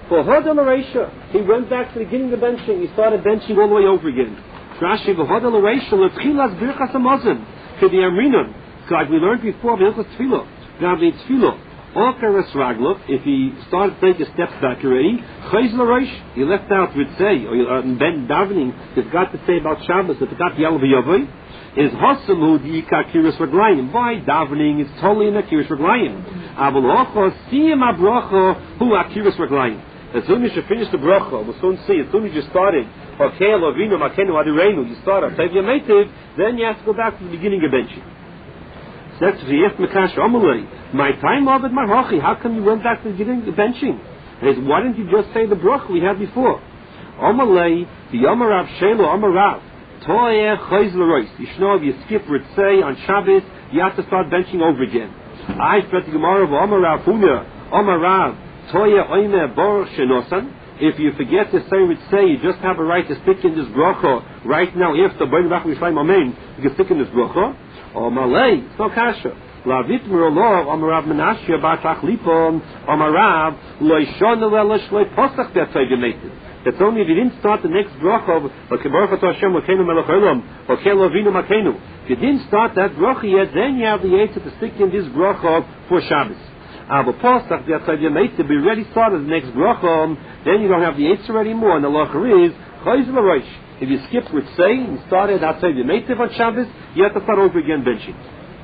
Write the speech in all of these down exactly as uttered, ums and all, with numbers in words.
For Hodel Aresha, he went back to the beginning of the benching. He started benching all the way over again. Rashi, V'Hodel Aresha, L'Tchilas Birchas HaMazon, K'di Amrinon. Like we learned before, Birchas Tefillah. Now the Tefillah. Okaras Raglov, if he started to take a step back already, Chayz L'Rosh, he left out with say, or uh, Ben davening, he forgot to say about Shabbos, he forgot Yal V'Yavoy, is Hossam Hu D'Yika Kiris Raglayim. By davening, it's totally in a Kiris Raglayim. Avol Ocho, Siyam HaBrocho, Hu HaKiris Raglayim. As soon as you finish the bracha, we'll soon see, as soon as you started, Okay, Lovinu, Makenu, Adirenu, you start Tav Yametiv, then you have to go back to the beginning of benching. Says V'Yef Mekash Amalei, my time of it, my Hachi, how come you went back to the beginning of benching? Is why didn't you just say the bracha we had before? Amalei, the Amarav Shelo, Amarav, Toeh Chayz L'Rois. You know, if you skip Ritzei on Shabbos, you have to start benching over again. I read the Gemara of Amarav Huna, Amarav, Toeh Oime Baruch Shenosan. If you forget to say Ritzei, you just have a right to stick in this bracha right now. If the B'nai Rach Yisrael Amen, you can stick in this bracha. Or Malay, it's no kasha. Lavit Murolov, Amarav Menashe, Batach Lipon, Amarav, Loishon Lelish, Loy Posach Betzaygemated. It's only if you didn't start the next bracha of Baruch Atah Hashem Lokeinu Melech Olam, or Kelo Avinu Makenu. If you didn't start that bracha yet, then you have the answer to stick in this bracha for Shabbos. Aber Posach Betzaygemated, be ready started the next bracha, then you don't have the answer anymore, and the lacher is Chayz L'Rosh. If you skip with say and started outside the native on Shabbos, you have to start over again benching.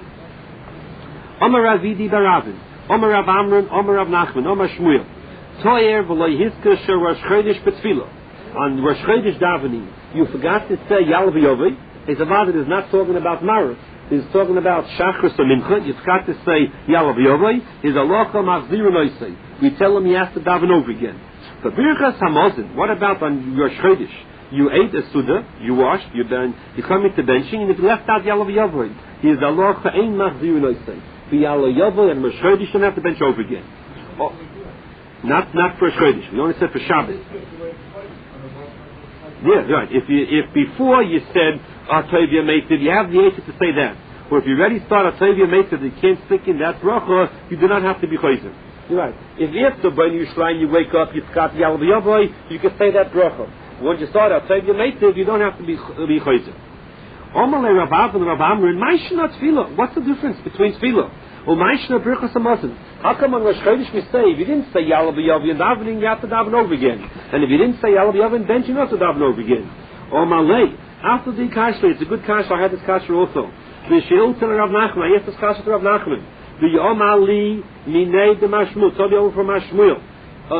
Omar Ravidi Baravin, Omar Rav Amron, Omar Rav Nachman, Omar Shmuel. Toyer v'loy hiska shel Rosh Chodesh b'tefillah. On Rosh Chodesh davening, you forgot to say Yal V'Yovei. His Avad is not talking about Maros. He's talking about Shachris or Mincha. You forgot to say Yal V'Yovei. His Alocha Machzir Noisei. We tell him he has to daven over again. But Birchas Hamazon, what about on Rosh Chodesh? You ate a Suda, you washed, you then you come into benching, and if you left out Yalav Yavoy, he is Allah Cha'ein Machzir Noisei. For Yalav Yavoy and Rosh Chodesh, you don't have to bench over again. Oh, not not for Rosh Chodesh. We only said for Shabbos. Yeah, right. If you if before you said Atayv Yameitiv, you have the answer to say that. Or if you already start Atayv Yameitiv, you can't stick in that bracha, you do not have to be chayzer. You're right. If after B'nai Yisrael you wake up, you forgot Yalav Yavoy, you can say that bracha. When you start outside your native, you don't have to be be chayzer. Omalei Rav and Rav Amrin, Ma'ishna Tefillah. What's the difference between Tefillah? Or Ma'ishna Birchas HaMazon? How come on Rosh Chodesh we say if you didn't say Yalav Yavi and davening, you have to daven over again, and if you didn't say Yalav Yavi and bench, you have to daven over again? Omalei, after the kasha, it's a good kasha. I had this kasha also. The Sheil to Rav Nachman. I asked this kasha to Rav Nachman. The Omali Minei de Mashmul. Told you over from Mashmul. I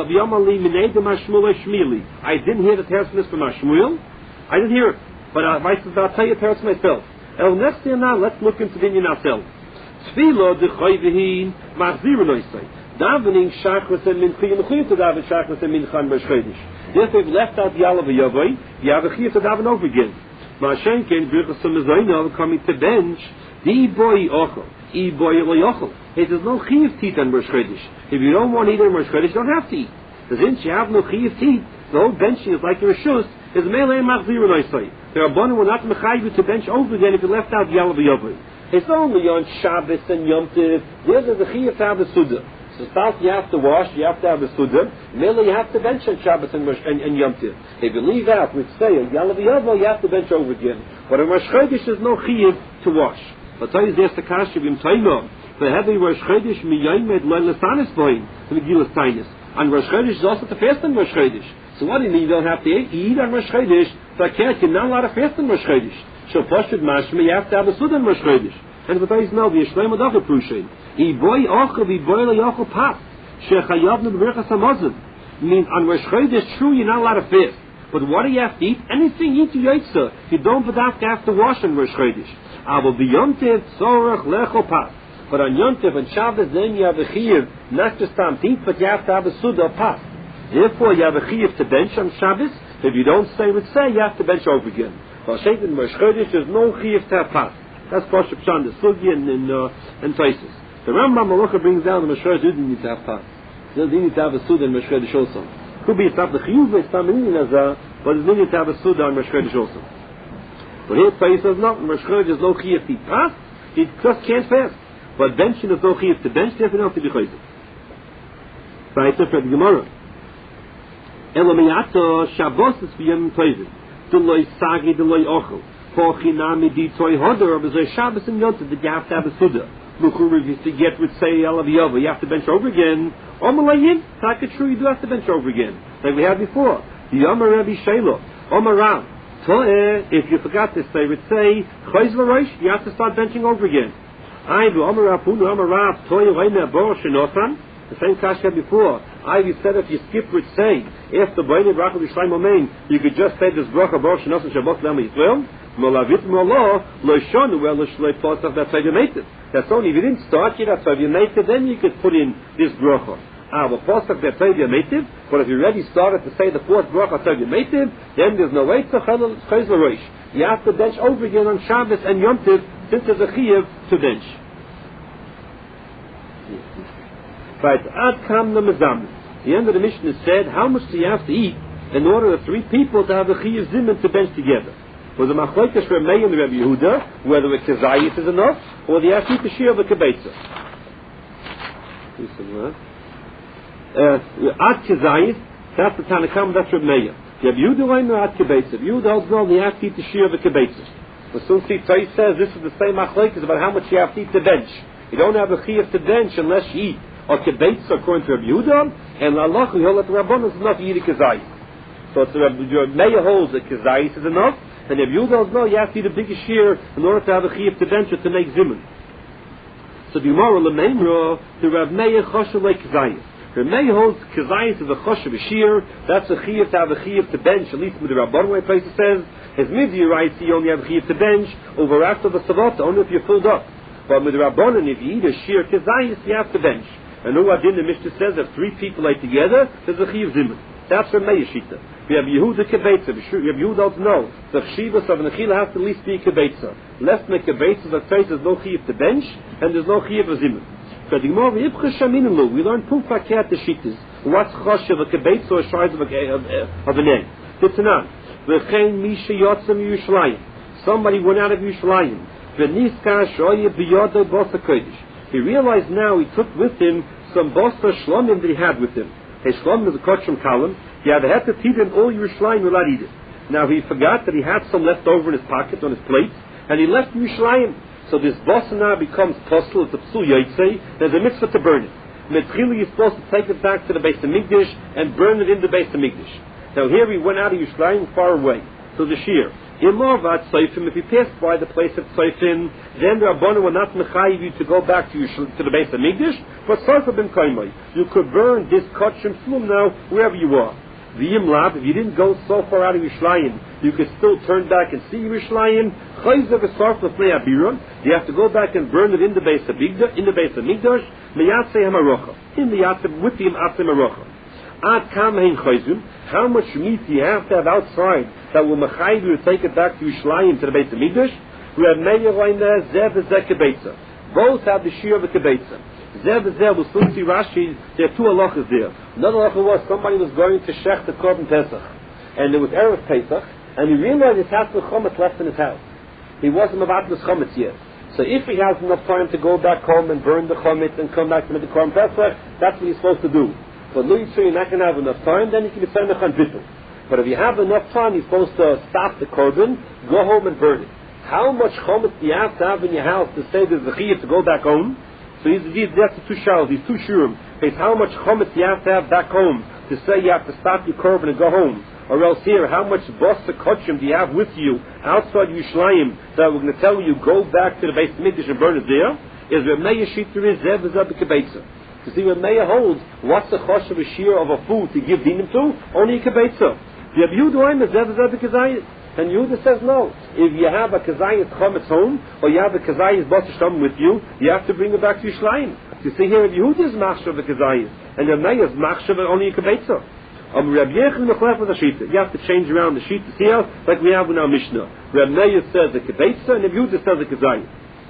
didn't hear the teretz from Mashmuel. I didn't hear it, but uh, I'll tell you the teretz myself. El next year now, let's look into the Indian ourselves. Tefillah de chayvehin machzir noisei. Davening shachris and mincha. You have to daven shachris and mincha and Rosh Chodesh. If they've left out Yalav Yavoy, you have a chiyuv to daven over again. Ma'ashenken birchas hamazayna coming to bench. Di boy ochel, I boy lo yochel. Hey, there's no chiyuv to eat on Rosh Chodesh. If you don't want to eat on Rosh Chodesh, you don't have to eat. Since you have no chiyuv to eat, the whole benching is like your shus, is me'lei machzir noisei. There are bonim will not mechayiv to bench over again if you left out Yalav Yavoy. It's only on Shabbos and Yom Tov. There's the chiyuv to have the Suda. So start you have to wash, you have to have the Suda. Merely you have to bench on Shabbos and, and, and Yom Tov. If you leave out with say on Yalav Yavoy, you have to bench over again. But on Rosh Chodesh there's no chiyuv to wash. But tell you there's the kasha b'im taimo. The heavy Rosh Chodesh miyomed lo lesanis boim the Megillas Tainis. And Rosh Chodesh is also to fast on Rosh Chodesh. So what do you mean you don't have to eat? You eat on Rosh Chodesh, so I can't, you're not allowed to fast on Rosh Chodesh. So Pashut Mashma, you have to have a Suda on Rosh Chodesh. And what I know, the Yishlaim Adach Prushin. I boy ochel, I boy lo yochel pas. Shechayavnu b'Birchas HaMazon. Means on Rosh Chodesh, true, you're not allowed to fast. But what do you have to eat? Anything you eat to Yitzah. You don't have to have to wash on Rosh Chodesh. Avo b'Yom Tov tzorach lechol pas. But on Yom Tov and Shabbos, then you have a chiyuv, not just time to eat, but you have to have a Suda pas. Therefore, you have a chiyuv to bench on Shabbos. If you don't say what say, you have to bench over again. Well, Shaitan Rosh Chodesh, there's no chiyuv to have pas. That's Pashup Shan, the Sugi and and, uh, and Taisus. The Rambam Malacha brings down the Rosh Chodesh didn't need to have pas. They didn't need to have a Suda in Rosh Chodesh also. Could be it's not the chiyuv, it's not the Nazar, but it didn't need to have a Suda on Rosh Chodesh also. But here Taisus says no, Rosh Chodesh there's no chiyuv to eat pas. He just can't fast. But benching is no chiyuv to bench, therefore you don't have to be chayzer. Right, so for the Gemara. Elamiato Shabbos is for Yom Tovim. Deloy Sagi, Deloy Ochel. Pochinami di Toy Hodor, but there's Shabbos and Yom Tov that you have to have a Suda. Luchur, if you get with say Elav Yova, you have to bench over again. Omalayin, Taka true, you do have to bench over again, like we had before. The Yomer Rabbi Shelo, Omer Rav. Toeh, if you forgot this, they would say, Chayz L'Rosh, you have to start benching over again. I do Omer Rav Punu, Omer Rav, Toeh Reina Bor Shenotam. The same kasha before. I you said if you skip with say, if the B'nai Bracha L'Yisrael Omein, you could just say this Bracha Bor Shenotam Shabbat L'Am Yisrael. Molavit Molo, Loishon, well, L'Shlei Posach, that's how you made it. That's only if you didn't start it, that's how you made it, then you could put in this Bracha. Ah, well, Posach, that's how you made it, but if you already started to say the fourth Bracha, that's how you made it, then there's no way to Chayz L'Rosh. You have to bench over again on Shabbos and Yom Tov, since there's a Chiyuv to bench. Right, Ad Kam Namazam. The end of the Mishnah said, how much do you have to eat in order for three people to have a Chiyuv Zimun to bench together? Was the machlokes for Meir and Rabbi Yehuda, whether a kezayis is enough, or the ashit the shir of a kibetza. Ad kezayis, that's the Tanakam, that's Rabbi Meir. Rabbi Yehuda went to ad kibetza. Rabbi Yehuda holds no, the ashit the shir of a kibetza. The Sunsi Tzai says this is the same machlokes about how much you have to eat to bench. You don't have a chiyuv to bench unless you eat a kibetza according to Rabbi Yehuda, and l'alach we hold that the Rabbanon is enough to eat a kezayis. So it's Rabbi Meir holds that kezayis is enough. And if you don't know, you have to eat a bigger shear in order to have a chiyuv to bench it to make zimun. So the Gemara Lememra, the Rav Meir choshev like kezayis. Rav Meir holds kezayis is a choshev a shear. That's a chiyuv to have a chiyuv to bench. At least with the Rabban way place it says, his midzi writes you only have a chiyuv to bench over after the savata, only if you're filled up. But with the Rabbanon, if you eat a shear kezayis, you have to bench. And Uadin the Mishnah says if three people are together, there's a chiyuv zimun. That's Rav Meir shita. We have Yehuda kibetza. We have Yehuda don't know. The chshivas of an achila has to at least be a kibetza. Less than a kibetza that says there's no chiyuv to bench and there's no chiyuv of zimun. So the Gemara v'ibcha shaminulu. We learn pum fakat the shitas. What's choshev a kibetza or a shayz of a of an egg? Titanan. V'chein misha yotzam Yerushalayim. Somebody went out of Yerushalayim. V'niskar shoye b'yodei bosa kodesh. He realized now he took with him some bosa shlomim that he had with him. His shlomim is a kachim kalam. He had to eat him all Yerushalayim without eating. Now he forgot that he had some left over in his pocket on his plate, and he left Yerushalayim. So this bosa now becomes posel, it's a psul yotzei. There's a mitzvah to burn it. Metzchili is supposed to take it back to the Beis Hamikdash and burn it in the Beis Hamikdash. Now here he went out of Yerushalayim far away. So the shir. Imavat Seifim, if he passed by the place of Seifim, then the Rabbanon were not mechayiv you to go back to, Yushal, to the Beis Hamikdash, but Seifim ben Kaimai. You could burn this kachim slum now wherever you are. The Yimlav, if you didn't go so far out of Yerushalayim, you could still turn back and see Yerushalayim. Chayzav esarf lefnei abiron. You have to go back and burn it in the Beis Hamikdash, in the Beis Hamikdash. Meyatzei hamarocha, in the yatzei with the yatzei marocha. Ad kam hein chayzum. How much meat do you have to have outside that will mechayiv you to take it back to Yerushalayim to the Beis Hamikdash? We have many roina zev zeh kibetza. Both have the shear of a kibetza. Zev zeh will still see Rashi. There are two halachas there. Another halacha was somebody was going to shech the korban Pesach, and it was erev Pesach, and he realized his house with chometz left in his house. He wasn't about the chometz yet. So if he has enough time to go back home and burn the chometz and come back to the korban Pesach, that's what he's supposed to do. But lo yitzur, you're not going to have enough time, then you can be samech on bittul. But if you have enough time, you're supposed to stop the korban, go home and burn it. How much chometz do you have to have in your house to say there's a chiyuv to go back home? So these, these, that's the two shawls, these two shurim. It's how much chometz you have to have back home to say you have to stop your korban and go home. Or else here, how much bosa kachim do you have with you outside Yerushalayim that we're going to tell you go back to the Beis Hamikdash and burn it there? Is Reb Meir shita is zev zeh b'kibetza. To see Reb Meir holds, what's the choshev a shear of a food to give dinim to? Only a kibetza. Reb Yehuda is zev zeh b'kizayis. And Yehuda says no. If you have a kazayis chometz home, or you have a kazayis bosa with you, you have to bring it back to Yerushalayim. You see here, Yehuda is machshav a kazayis, and Reb Meir is machshav only a kibetza. Um, Reb Yechon mechlef with a shita. You have to change around the shita here, like we have in our Mishnah. Reb Meir says a kibetza, and Reb Yehuda says a kazayis.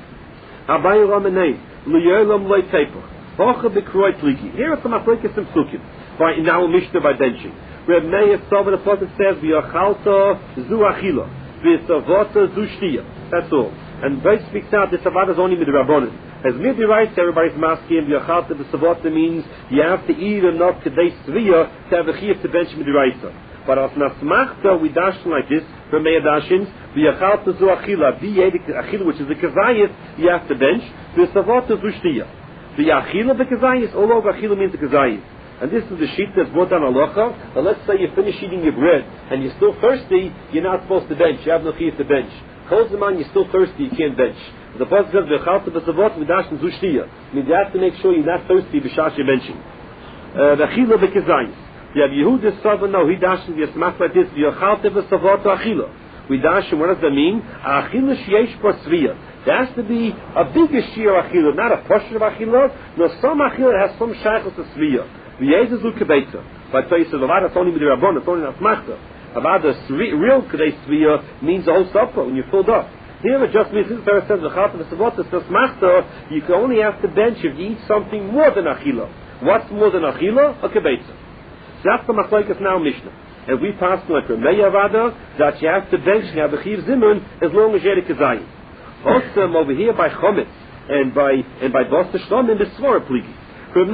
Abayi ramenei liyolam loy tepach. Hocha b'kroy tliki. Here are some afreikis and psukim. By in our Mishnah by benching. Reb Meir saw the prophet says v'yachalta zu achila v'yisavota zu shtiya. That's all. And Beit speaks out this avad is only with the Rabbanon. As midiraisa, everybody's masking, v'yachalta b'savota means you have to eat enough kedei sviyah to have a chiyuv to bench midiraisa. But as nasmachta, we dashin like this, from Meir Dashins, v'yachalta zu achila, v'yedik achila, which is the kazayis, you have to bench, v'savota zu shtiyah. V'yachila b'kazayis, all over achila means the kazayis. And this is the sheet that's brought down halacha. And let's say you finish eating your bread and you're still thirsty, you're not supposed to bench. You have no chiyuv to bench. Kol zaman, you're still thirsty, you can't bench. The pasuk says v'chalta b'savot v'dashim zu shtiyah. Means you have to make sure you're not thirsty b'shash you're benching. V'achila b'kezayis. You have Yehuda Sava, no, he dashes v'yasmach like this, v'yachalta b'savot achila. We dashim, what does that mean? Achila sheyesh por sviyah. There has to be a bigger shear of achila, not a portion of achila, no, some achila has some shaykhos to sviyah. V'yezezu kebeitza. But so he says, Avada, it's only with the Rabbon, it's only not smachta. Avada, real kedei sviyah means the whole supper when you're filled up. Here it just means, this is says, v'chalta v'savot, it says smachta, you can only have to bench if you eat something more than achila. What's more than achila? A kebeitza. So that's the machlokes now Mishnah. And we pass like Ramei Avada, that you have to bench, you have a chiv zimun, as long as you're a kazayim. Also, over here by chometz, and by, and by Boston Shlom, in the Svara pligi. That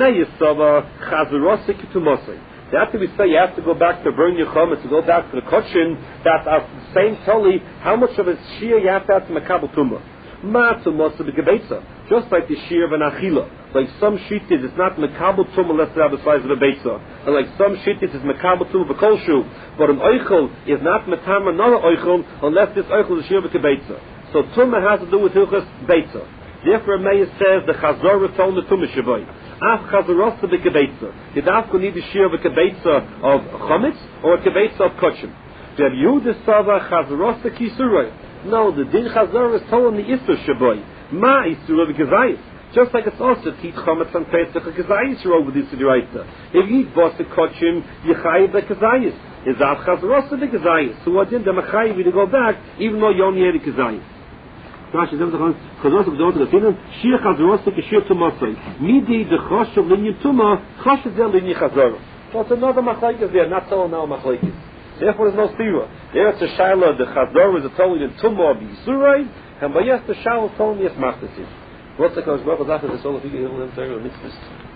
we say you have to go back to burn your chometz, to go back to the koshin, that's our same totally, how much of a shear you have to have to makabel tumah. Just like the shear of an achila. Like some shittis, it's not makabel tumah unless they have the size of a beitza. And like some shittis, it's makabel tumah v'kolshu. But an oichel is not matam another oichel unless this oichel is a shear of a beitza. So tumah has to do with hilchas beitza. Therefore, Meir says the chazor told the tumah shavoi. Af chazarosa b'kebeitza. You don't need the shear of a kebeitza of chometz or a kebeitza of kochim. You have Yehuda Sava chazarosa kisuroi. No, the din chazor is told in the isur shavoi. Ma isur of kezayis. Just like it's also teach chometz and pesach a kezayis over this deraisa. If you eat bosa kochim, you chayiv the kezayis. Is af chazarosa b'kezayis. So what did the machayiv to go back even though you only had a kezayis? Rashi says, "Chazos bedeutet das Ihnen, Shir Chazros ke Shir Tumasei. Midi de Choshev linyan Tuma, Choshev zel linyan Chazor." So it's another machlokes there, not so now machlokes. Therefore, there's no stira. There it's a shaila. The Chazor is a totally in Tuma of Yisurai, and by yes, the shaila is totally yes machtasis. What's the Kodesh Baruch Hu after this? All of you can hear them say or mitzvahs.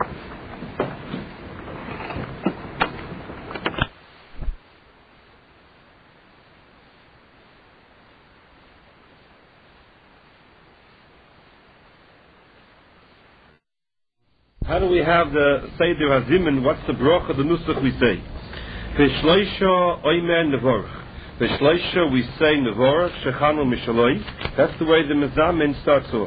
How do we have the Seder Hazimin? What's the bracha, the nusach we say? V'shleisha oimer nevorach. V'shleisha we say nevorach shechanu mishaloi. That's the way the mezamin starts off.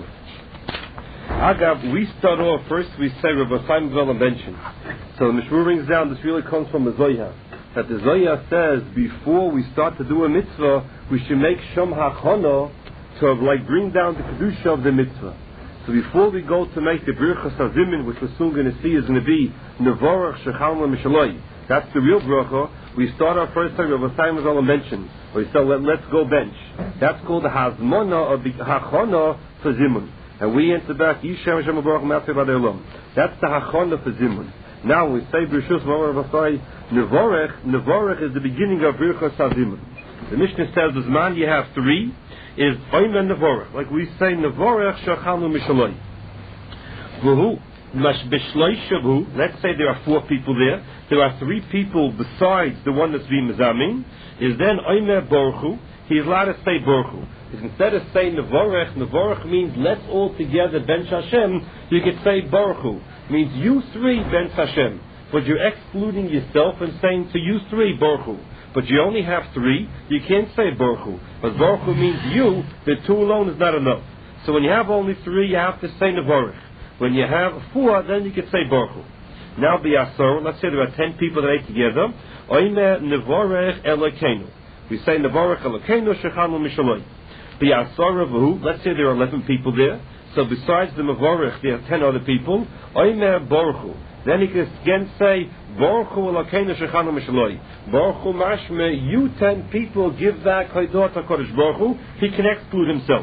Agav, we start off first. We say Rabbi Chaim Vital mentioned. So the Mishmur brings down. This really comes from the Zohar. That the Zohar says before we start to do a mitzvah, we should make shom hachana to like bring down the kedusha of the mitzvah. So before we go to make the Birchas Hazimin, which we're soon going to see is going to be Nevorach Shechalma Mishaloi, that's the real bracha. We start our first time, Rabbi Chaim Vital mentioned, where we say, Let, let's go bench. That's called the Hazmona of the Hachona for Zimun. And we answer back, Yishem Hashem Baruch Matzeh B'Adei Olam. That's the Hachona for Zimun. Now we say Birshus Rabbi Nevorach. Nevorach is the beginning of Birchas Hazimin. The Mishnah says, Zman you have three. Is Oimer Nevorach. Like we say, Nevorach Shachalnu Mishaloi. V'hu, Mash B'shloi Shavu, let's say there are four people there, there are three people besides the one that's being Mezamin, is then Oimer Borchu, he is allowed to say Borchu. Instead of saying Nevorach, Nevorach means let's all together bench Hashem, you could say Borchu, means you three bench Hashem. But you're excluding yourself and saying to you three Borchu. But you only have three, you can't say Baruch. But Baruch means you, the two alone is not enough. So when you have only three, you have to say Nevorach. When you have four, then you can say Baruch. Now the Asor, let's say there are ten people that ate together. Oimer Nevorach Elokeinu. We say Nevorach Elokeinu Shechanu Mishaloi. The Asor V'hu, let's say there are eleven people there. So besides the Nevorach, there are ten other people. Oimer Baruch. Then he can again say, Baruch Hu Elokeinu Shechanu Mishaloi. Baruch Hu Mashme, you ten people give back Haydot HaKodesh Baruch Hu. He can exclude himself.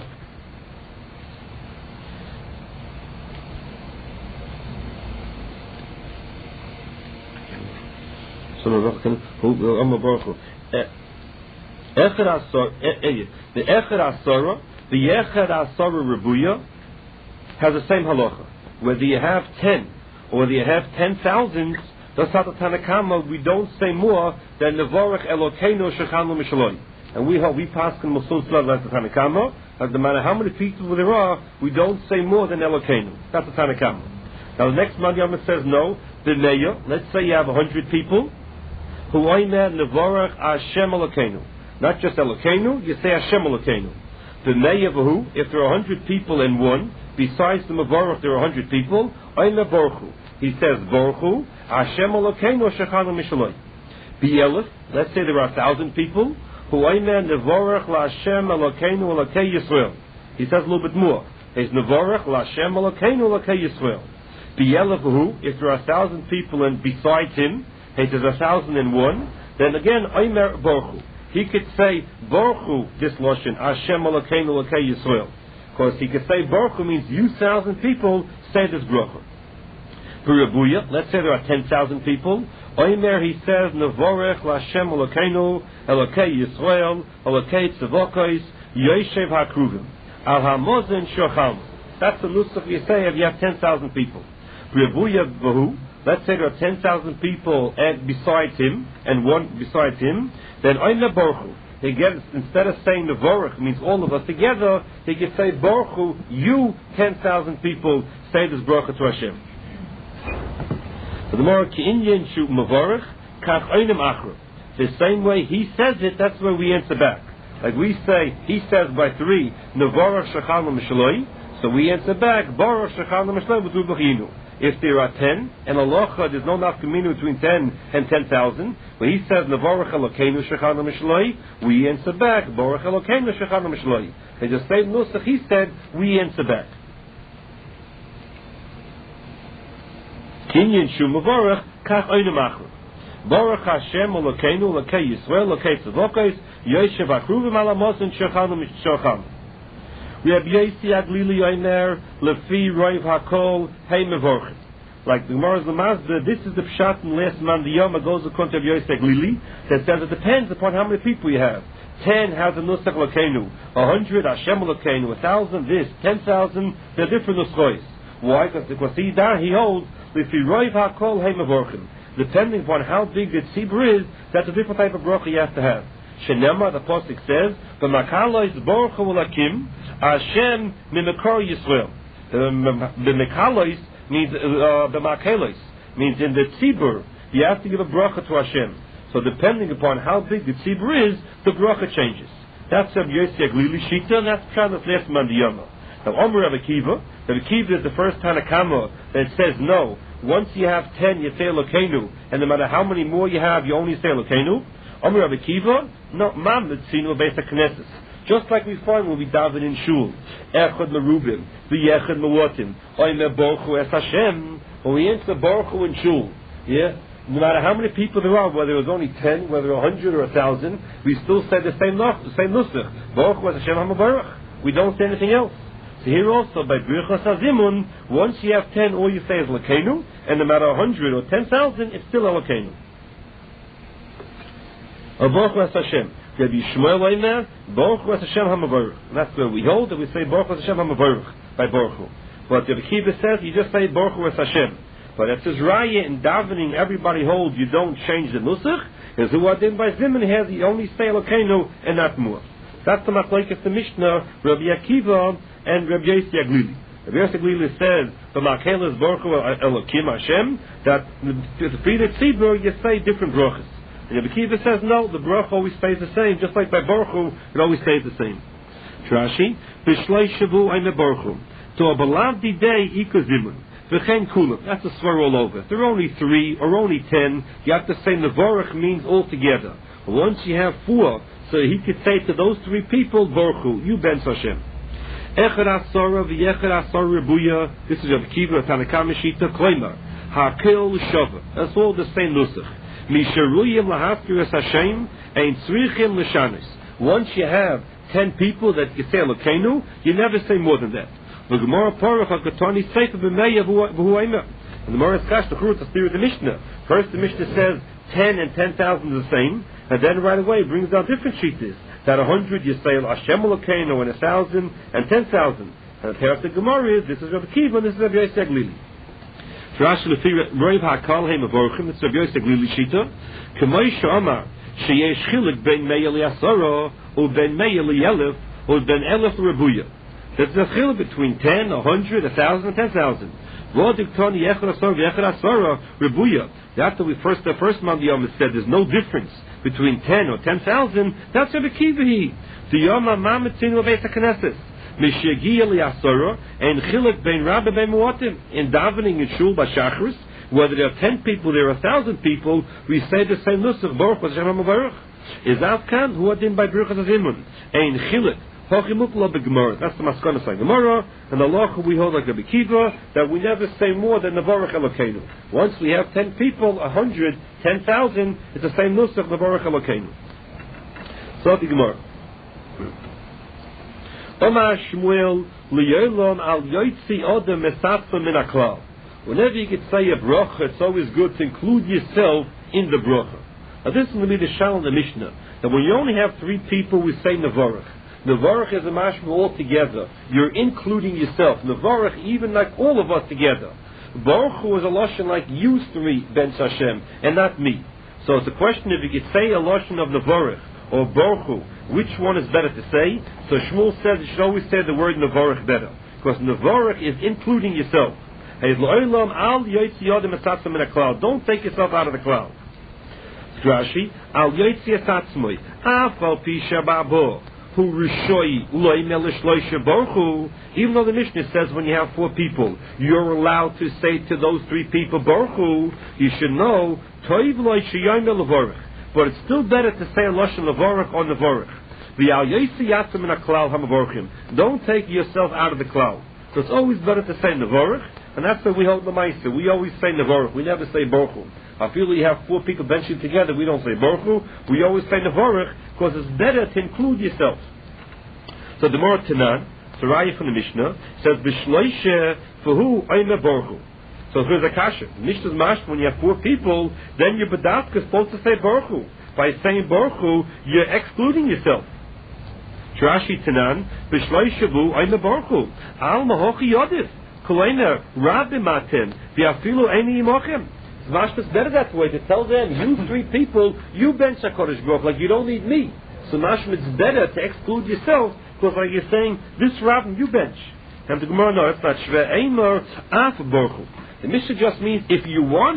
So Baruch Hu. Echad Asor, the Echad Asora, the Echad Asora Rebuya, has the same halacha. Whether you have ten or whether you have ten thousand, that's how the Tanakama, we don't say more than Nevorach Elokeinu Shechanu Mishaloi. And we we pass in Musul Slav like the Tanakama, as no matter how many people there are, we don't say more than Elokeinu. That's the Tanakama. Now the next Madhyama says no, the Neya, let's say you have a hundred people, who oimer Nevorach Hashem Elokeinu. Not just Elokeinu, you say Hashem Elokeinu. The Neya Vahu, if there are a hundred people in one, besides the Mevorach there are a hundred people, oimer Borchu. He says Borchu, Hashem Elokeinu Shechanu Mishaloi. B'elef, let's say there are a thousand people, who oimer Nevorach LaHashem Elokeinu Elokei Yisrael. He says a little bit more. There's Nevorach LaHashem Elokeinu Elokei Yisrael. B'elef Vahu, if there are a thousand people and besides him, he says a thousand and one, then again oimer Borchu. He could say Borchu, this Lashon, Hashem Elokeinu Elokei Yisrael. Because he could say Borchu means you thousand people say this bracha. B'Rabuya, let's say there are ten thousand people. Oimer, he says, Nevorech LaHashem Elokeinu Elokei Yisrael Elokei Tzavokos Yoshev HaKruvim Al HaMozen Shocham. That's the nusach you say if you have ten thousand people. B'Rabuya Vahu, let's say there are ten thousand people and besides him, and one besides him, then Oimer Borchu. He gets, instead of saying Nevorech means all of us together, he could say Borchu, you ten thousand people say this bracha to Hashem. The more Ki'inyan Shu Mevorach, Kach Oinem Achra. The same way he says it, that's where we answer back. Like we say, he says by three, Nevorach Shechanu Mishaloi, so we answer back, Borach Shechanu Mishaloi B'tu B'chinu. If there are ten, and Allah, there's no nafkaminu between ten and ten thousand, when he says, Nevorach Elokeinu Shechanu Mishaloi, we answer back, Borach Elokeinu Shechanu Mishaloi. And the same nusach he said, we answer back. Kinyan Shu Mevorach, Kach Oinem Achra. Borach Hashem Elokeinu Elokei Yisrael Elokei Tzavokos Yoshev HaKruvim Al HaMozen Shochanu Mishaloi. Rabbi Yossi Aglili Omer Lefi Roiv Hakol Hey Mevorchim. Like the Gemara's Lamazda, this is the pshat in last Mandiyama goes according to Rabbi Yossi Aglili that says it depends upon how many people you have. Ten has a nusach Elokeinu, a hundred Hashem Elokeinu, a thousand this, ten thousand. They're different nuschos. Why? Because he he holds Lefi Roiv Hakol Hey Mevorchim. Depending upon how big the tzibur is, that's a different type of bracha you have to have. Shenema, the pasuk says, "B'makalois borchu ulakim Hashem mimekor Yisrael." The mekalois means the makalos means in the tzibur you have to give a bracha to Hashem. So depending upon how big the tzibur is, the bracha changes. That's Rabbi Yossi Aglili Shita, and that's kind of last Mandiyama. Now, Omer Rabbi Akiva, Rabbi Akiva is the first Tanakama that says no. Once you have ten, you say Elokeinu, and no matter how many more you have, you only say Elokeinu. Omer Rabbi Akiva, no, Mam Mitzinu based on Knesset. Just like we find when we daven in Shul, Echad Merubim, V'Yechad Mewotim, Oimer Borchu Es Hashem. When we answer Borchu in Shul, yeah, no matter how many people there are, whether it was only ten, whether a hundred or a thousand, we still say the same nusach, the same nusach. Borchu Es Hashem HaMavarach. We don't say anything else. So here also, by Birchas HaZimun, once you have ten, all you say is Elokeinu, and no matter a hundred or ten thousand, it's still Elokeinu. Borchu Es Hashem. Rabbi Shmuel Omer, Borchu Es Hashem HaMavarach. That's where we hold that we say Borchu Es Hashem HaMavarach by Borchu. But Rabbi Akiva says you just say Borchu Es Hashem. But if there's Raya in davening, everybody holds you don't change the nusach. Because who are then by Zimun has you only say Elokeinu and not more. That's the machlokes the Mishnah, Rabbi Akiva and Rabbi Yossi Aglili. Rabbi Yossi Aglili says the Makelas Borchu Elokim Hashem that to feed the tzibur you say different brachas. And Rabbi Akiva says no, the bracha always stays the same, just like by Borchu it always stays the same. Rashi, B'shlei Shavu Ayme Borchu to a Balavdi day Ikazimun V'chen Kulam. That's a swear all over. If there are only three or only ten, you have to say Nevorach means all together. Once you have four, so he could say to those three people, Borchu, you ben Hashem. Echad Asara v'Yechad Asara Rebuya. This is Rabbi Akiva Tanakama Shita Kloimer Hakil Shava. That's all the same nusach. Misharuyim lahafkir es Hashem ein tzrichim l'shanis. Once you have ten people that you say Elokeinu, you never say more than that. The Gemara Parach HaKatani Sefer b'Meya v'hu Omer. And the Gemara is Kash the Churut the spirit of the Mishnah. First the Mishnah says ten and ten thousand is the same, and then right away brings down different sheetas. That a hundred you say Hashem Elokeinu, and a thousand and ten thousand. And the pair of the Gemara is, this is Rabbi Kiva, and this is Rabbi Yosef Glili. Rashi lefi Rav Hakal Heim Avorchim, this is Rabbi Yosef Glili Shita. K'may she'amar, sheyesh chilik ben mei eliyasara, or ben mei eliyelef, or ben elef rebuya. There's a chilik between ten, a hundred, a thousand, and ten thousand. V'odiktoni yechad asara v'yechad asara rebuya. After we first, the first month the Yom said there's no difference between ten or ten thousand, that's Rabbi Kiva. The Yom HaMamitzin of Beis HaKnesses. Mishigia liyasara and chilik ben rabbi ben muatim. In davening in shul b'shachris, whether there are ten people, there are a thousand people, we say the same nusach, Baruch Hashem HaMavarach. Is Avkan who adin by Baruch Hazimun. Ein chilik. Hochimukla b'gemara. That's the maskana say Gemara, and the law we hold like Rabbi Kiva, that we never say more than Nevarach Elokeinu. Once we have ten people, a hundred, ten thousand, it's the same nusach, Nevarach Elokeinu. So the Gemara. Omar Shmuel liyolon al yoitzi odem mesatfa min haklal. Whenever you could say a bracha, it's always good to include yourself in the bracha. Now this is going to be the shal in the Mishnah, that when you only have three people, we say Nevarach. Nevarach is a mashma all together. You're including yourself. Nevarach, even like all of us together. Baruch Hu is a lashon like you three, Ben Hashem, and not me. So it's a question if you could say a lashon of Nevarach or Baruch Hu, which one is better to say? So Shmuel says you should always say the word Nevarach better, because Nevarach is including yourself. Don't take yourself out of the cloud. Rashi, al yotzi asatzmoi, afal pisha babo. Who Rishoi loy melishloisha Baruch. Even though the Mishnah says when you have four people, you're allowed to say to those three people Baruch, you should know Toiv loy sheyom levarach. But it's still better to say a lashon levarach or nevarach. V'al yosi yatzim min haklal hamavorchim. Don't take yourself out of the cloud. So it's always better to say nevarach, and that's what we hold the ma'aser. We always say nevarach. We never say Baruch. I feel you have four people benching together, we don't say Baruch. We always say nevarach, because it's better to include yourself. So the Gemara Tanan, Saraya from the Mishnah, says Bishloishe for who Oime Baruch. So here's a kasha. Mishnah's mash, when you have four people, then your Badatka is supposed to say Baruch. By saying Baruch, you're excluding yourself. Rashi Tanan, Bishloishe vu Oime Baruch. Al Mahochi Yodif, Koleina, Rabbi Matem, V'afilu Eini Yimochem. Mashma's better that way, to tell them, you three people, you bench HaKadosh Baruch, like you don't need me. So mashma, it's better to exclude yourself, because like you're saying, this Rabbin you bench. And the Gemara, no, it's not Shve Eimer Af Baruch. The Mishnah just means, if you want